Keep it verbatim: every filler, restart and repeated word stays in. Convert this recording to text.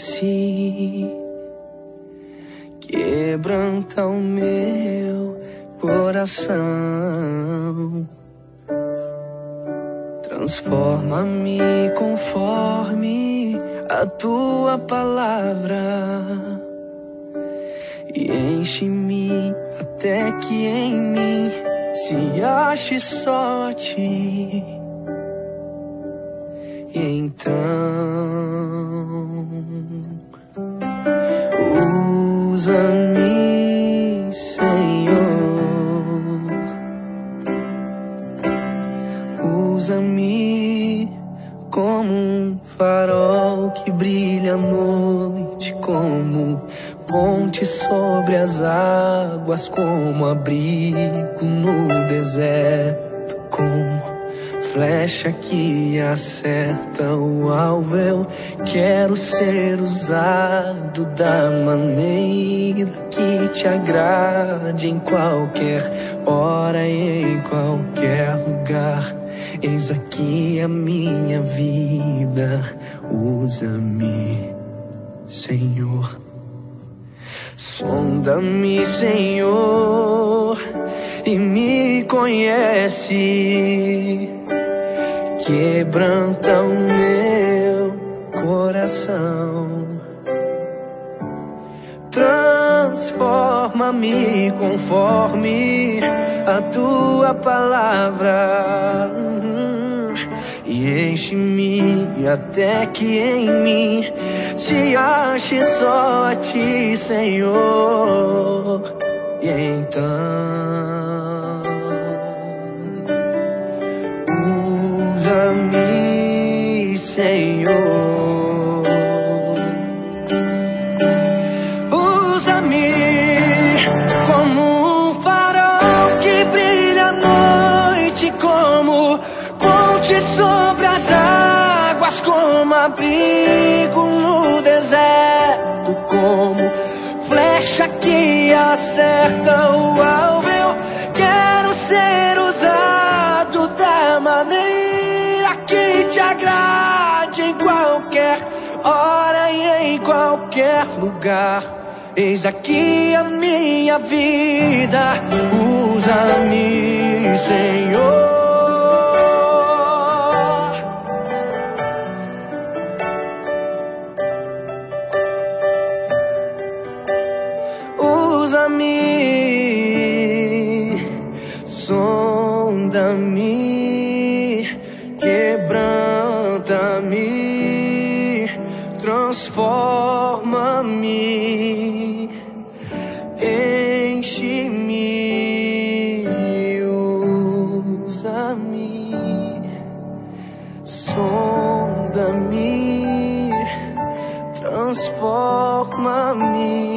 conhece. Quebranta o meu coração, transforma-me conforme a tua palavra e enche-me até que em mim se ache só a ti. E então usa-me, Senhor, usa-me como um farol que brilha à noite, como ponte sobre as águas, como abrigo no deserto, como flecha que acerta o alvo. Eu quero ser usado da maneira que te agrade, em qualquer hora e em qualquer lugar. Eis aqui a minha vida, usa-me, Senhor. Sonda-me, Senhor, e me conhece. Quebranta o meu coração, transforma-me conforme a tua palavra, e enche-me até que em mim se ache só a ti, Senhor. E então usa-me, Senhor, usa-me como um farol que brilha à noite, como ponte sobre as águas, como abrigo no deserto, como flecha que acerta o alvo. Eu quero ser usado da maneira que te agrade, em qualquer hora e em qualquer lugar. Eis aqui a minha vida, usa-me, Senhor. Usa-me, sonda-me, quebranta-me, transforma-me, enche-me, usa-me, sonda-me, transforma-me.